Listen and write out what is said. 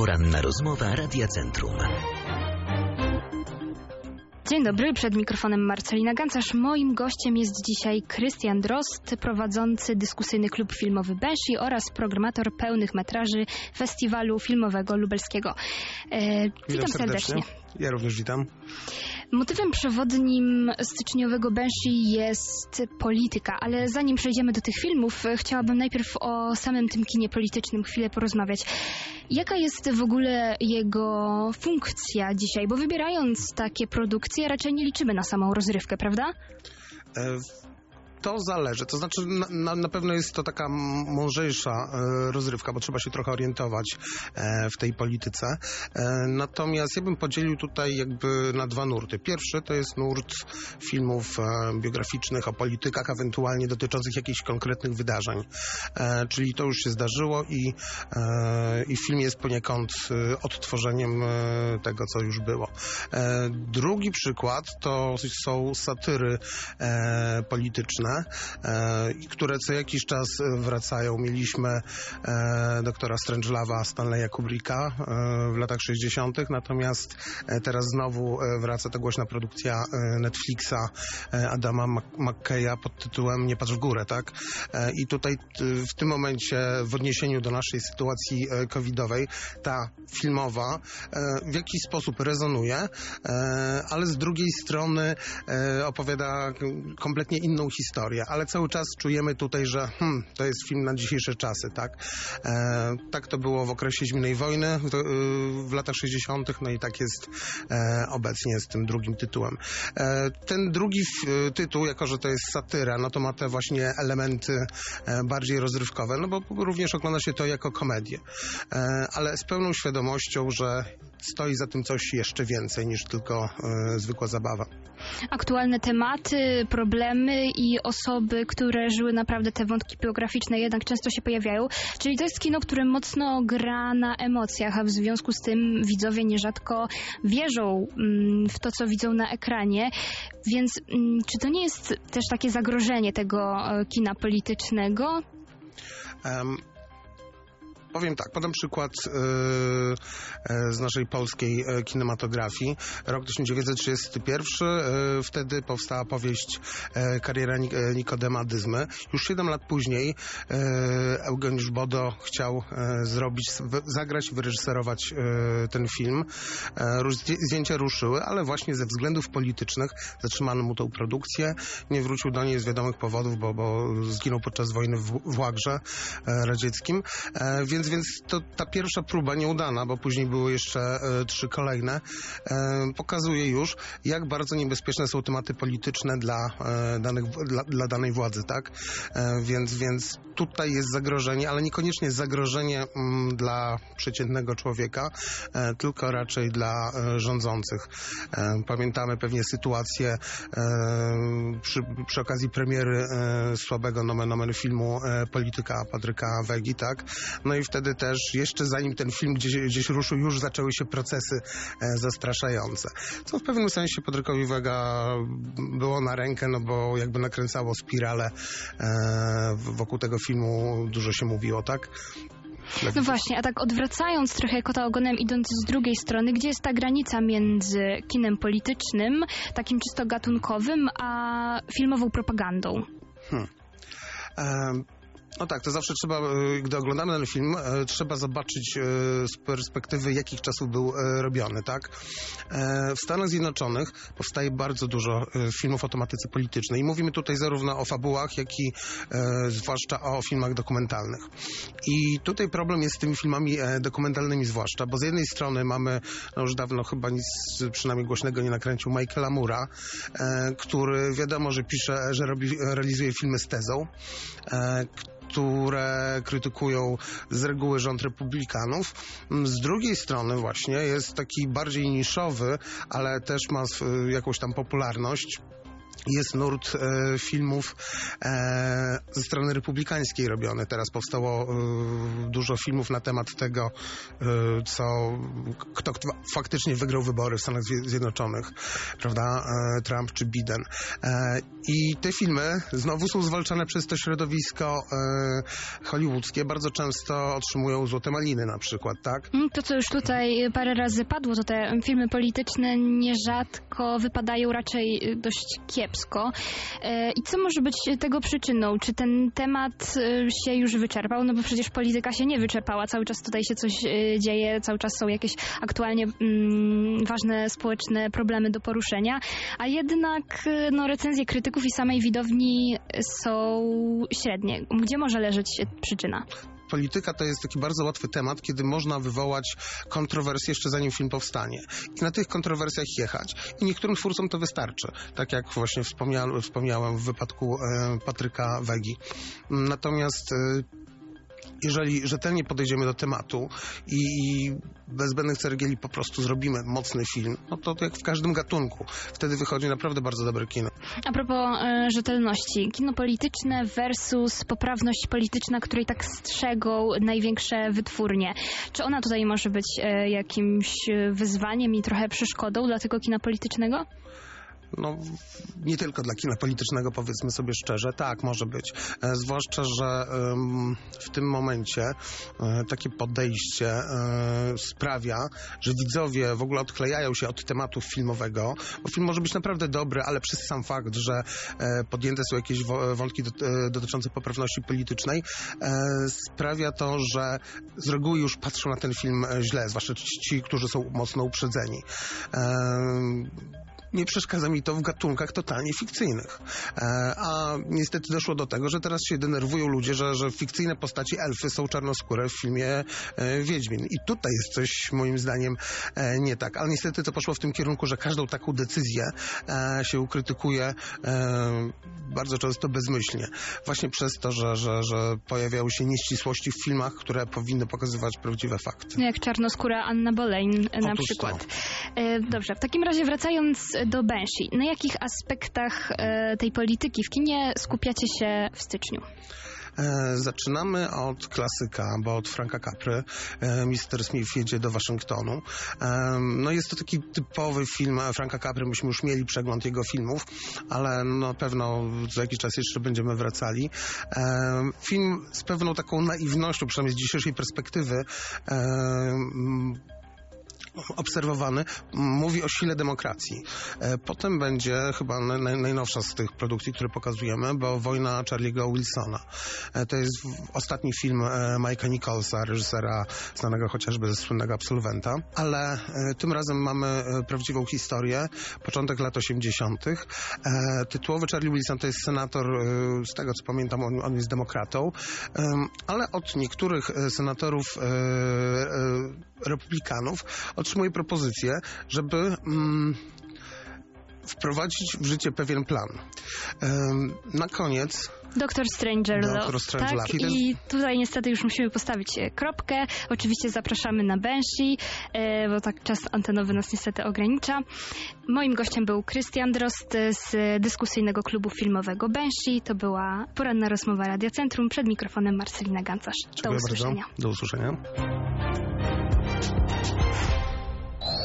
Poranna rozmowa Radia Centrum. Dzień dobry, przed mikrofonem Marcelina Gancarz. Moim gościem jest dzisiaj Krystian Drozd, prowadzący dyskusyjny klub filmowy Banshee oraz programator pełnych metraży Festiwalu Filmowego Lubelskiego. Witam serdecznie. Ja również witam. Motywem przewodnim styczniowego Banshee jest polityka, ale zanim przejdziemy do tych filmów, chciałabym najpierw o samym tym kinie politycznym chwilę porozmawiać. Jaka jest w ogóle jego funkcja dzisiaj? Bo wybierając takie produkcje raczej nie liczymy na samą rozrywkę, prawda? To zależy, to znaczy na pewno jest to taka mądrzejsza rozrywka, bo trzeba się trochę orientować w tej polityce. Natomiast ja bym podzielił tutaj jakby na dwa nurty. Pierwszy to jest nurt filmów biograficznych o politykach, ewentualnie dotyczących jakichś konkretnych wydarzeń. Czyli to już się zdarzyło i film jest poniekąd odtworzeniem tego, co już było. Drugi przykład to są satyry polityczne, które co jakiś czas wracają. Mieliśmy doktora Strangelove'a Stanleya Kubricka w latach 60., natomiast teraz znowu wraca ta głośna produkcja Netflixa Adama McKeya pod tytułem Nie patrz w górę, tak? I tutaj w tym momencie w odniesieniu do naszej sytuacji covidowej ta filmowa w jakiś sposób rezonuje, ale z drugiej strony opowiada kompletnie inną historię. Ale cały czas czujemy tutaj, że to jest film na dzisiejsze czasy, tak? Tak to było w okresie zimnej wojny w latach 60., no i tak jest obecnie z tym drugim tytułem. Ten drugi tytuł, jako że to jest satyra, no to ma te właśnie elementy bardziej rozrywkowe, no bo również ogląda się to jako komedię. Ale z pełną świadomością, że stoi za tym coś jeszcze więcej niż tylko zwykła zabawa. Aktualne tematy, problemy i osoby, które żyły naprawdę te wątki biograficzne jednak często się pojawiają. Czyli to jest kino, które mocno gra na emocjach, a w związku z tym widzowie nierzadko wierzą w to, co widzą na ekranie. Więc czy to nie jest też takie zagrożenie tego kina politycznego? Powiem tak, podam przykład z naszej polskiej kinematografii. Rok 1931, wtedy powstała powieść Kariera Nikodema Dyzmy. Już 7 lat później Eugeniusz Bodo chciał zagrać i wyreżyserować ten film. Zdjęcia ruszyły, ale właśnie ze względów politycznych zatrzymano mu tę produkcję. Nie wrócił do niej z wiadomych powodów, bo zginął podczas wojny w łagrze radzieckim. Więc to ta pierwsza próba nieudana, bo później były jeszcze 3 kolejne, pokazuje już, jak bardzo niebezpieczne są tematy polityczne dla danej władzy, tak? Więc tutaj jest zagrożenie, ale niekoniecznie zagrożenie dla przeciętnego człowieka, tylko raczej dla rządzących. Pamiętamy pewnie sytuację przy okazji premiery słabego nomen omen filmu Polityka Patryka Wegi, tak? No i wtedy też, jeszcze zanim ten film gdzieś ruszył, już zaczęły się procesy zastraszające. Co w pewnym sensie Patrykowi Wega było na rękę, no bo jakby nakręcało spiralę wokół tego filmu, dużo się mówiło, tak? No właśnie, a tak odwracając trochę kota ogonem, idąc z drugiej strony, gdzie jest ta granica między kinem politycznym, takim czysto gatunkowym, a filmową propagandą? No tak, to zawsze trzeba, gdy oglądamy ten film, trzeba zobaczyć z perspektywy, jakich czasów był robiony, tak? W Stanach Zjednoczonych powstaje bardzo dużo filmów o tematyce politycznej i mówimy tutaj zarówno o fabułach, jak i zwłaszcza o filmach dokumentalnych. I tutaj problem jest z tymi filmami dokumentalnymi zwłaszcza, bo z jednej strony mamy, no już dawno chyba nic przynajmniej głośnego nie nakręcił, Michaela Moore'a, który wiadomo, że realizuje filmy z tezą, które krytykują z reguły rząd republikanów. Z drugiej strony właśnie jest taki bardziej niszowy, ale też ma jakąś tam popularność jest nurt filmów ze strony republikańskiej robiony. Teraz powstało dużo filmów na temat tego, kto faktycznie wygrał wybory w Stanach Zjednoczonych, prawda? Trump czy Biden. I te filmy znowu są zwalczane przez to środowisko hollywoodzkie. Bardzo często otrzymują złote maliny na przykład, tak? To, co już tutaj parę razy padło, to te filmy polityczne nierzadko wypadają raczej dość kiepsko. I co może być tego przyczyną? Czy ten temat się już wyczerpał? No bo przecież polityka się nie wyczerpała. Cały czas tutaj się coś dzieje, cały czas są jakieś aktualnie ważne społeczne problemy do poruszenia, a jednak recenzje krytyków i samej widowni są średnie. Gdzie może leżeć przyczyna? Polityka to jest taki bardzo łatwy temat, kiedy można wywołać kontrowersje jeszcze zanim film powstanie. I na tych kontrowersjach jechać. I niektórym twórcom to wystarczy. Tak jak właśnie wspomniałem w wypadku Patryka Wegi. Natomiast jeżeli rzetelnie podejdziemy do tematu i bez zbędnych ceregieli po prostu zrobimy mocny film, no to jak w każdym gatunku. Wtedy wychodzi naprawdę bardzo dobre kino. A propos rzetelności. Kino polityczne versus poprawność polityczna, której tak strzegą największe wytwórnie. Czy ona tutaj może być jakimś wyzwaniem i trochę przeszkodą dla tego kina politycznego? No, nie tylko dla kina politycznego, powiedzmy sobie szczerze, tak, może być. Zwłaszcza, że w tym momencie takie podejście sprawia, że widzowie w ogóle odklejają się od tematu filmowego, bo film może być naprawdę dobry, ale przez sam fakt, że podjęte są jakieś wątki dotyczące poprawności politycznej, sprawia to, że z reguły już patrzą na ten film źle, zwłaszcza ci, którzy są mocno uprzedzeni. Nie przeszkadza mi to w gatunkach totalnie fikcyjnych. A niestety doszło do tego, że teraz się denerwują ludzie, że fikcyjne postaci elfy są czarnoskóre w filmie Wiedźmin. I tutaj jest coś moim zdaniem nie tak. Ale niestety to poszło w tym kierunku, że każdą taką decyzję się krytykuje bardzo często bezmyślnie. Właśnie przez to, że pojawiały się nieścisłości w filmach, które powinny pokazywać prawdziwe fakty. Jak czarnoskóra Anna Boleyn na przykład. Dobrze, w takim razie wracając do Banshee. Na jakich aspektach tej polityki w kinie skupiacie się w styczniu? Zaczynamy od klasyka, bo od Franka Capry. Mr. Smith jedzie do Waszyngtonu. No jest to taki typowy film Franka Capry. Myśmy już mieli przegląd jego filmów, ale na pewno za jakiś czas jeszcze będziemy wracali. Film z pewną taką naiwnością, przynajmniej z dzisiejszej perspektywy, obserwowany, mówi o sile demokracji. Potem będzie chyba najnowsza z tych produkcji, które pokazujemy, bo Wojna Charlie'ego Wilsona. To jest ostatni film Mike'a Nicholsa, reżysera znanego chociażby ze słynnego Absolwenta, ale tym razem mamy prawdziwą historię, początek lat 80. Tytułowy Charlie Wilson to jest senator, z tego co pamiętam, on jest demokratą, ale od niektórych senatorów republikanów otrzymuje propozycję, żeby wprowadzić w życie pewien plan. Na koniec Dr. Strangelove. Tak, i tutaj niestety już musimy postawić kropkę. Oczywiście zapraszamy na Banshee, bo tak czas antenowy nas niestety ogranicza. Moim gościem był Krystian Drozd z dyskusyjnego klubu filmowego Banshee. To była poranna rozmowa Radia Centrum. Przed mikrofonem Marcelina Gancarz. Do usłyszenia. Do usłyszenia.